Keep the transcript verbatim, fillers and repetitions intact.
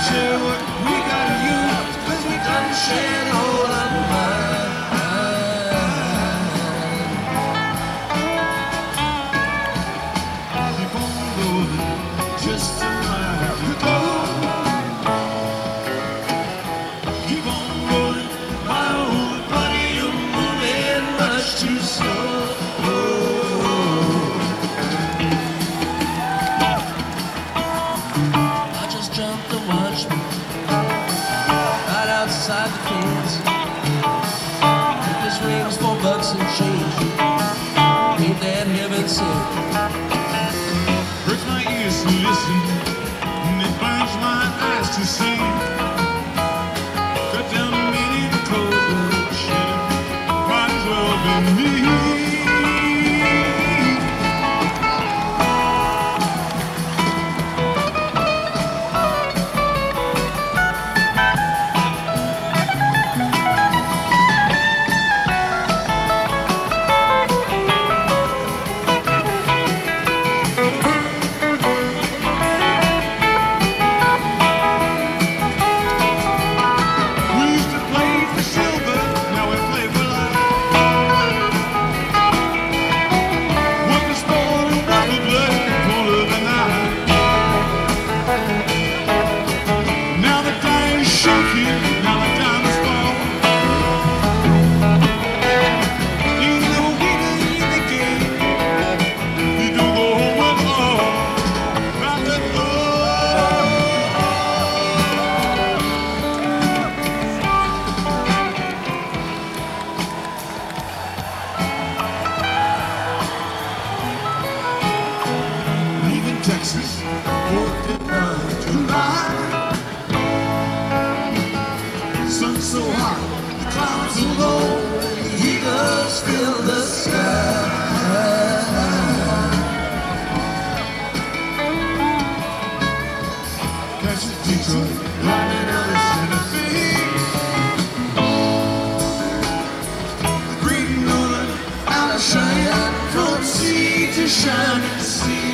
share what we gotta use, 'cause we done shared all our mind. Keep on going, just a mile to go. Keep on rolling, my old buddy, you're moving much too slow. I just jumped the watchman right outside the fence. If this rings for bucks and change, ain't that heaven sent? Hurts my ears to listen, and it burns my eyes to see. Cut down the meaning of cold shit, might as well be me. Texas, fourth of July. Sun so hot, the clouds so low, the eagles fill the sky. Catch a Detroit, riding out of Santa Fe. The Green Northern out of Cheyenne, from sea to shining sea.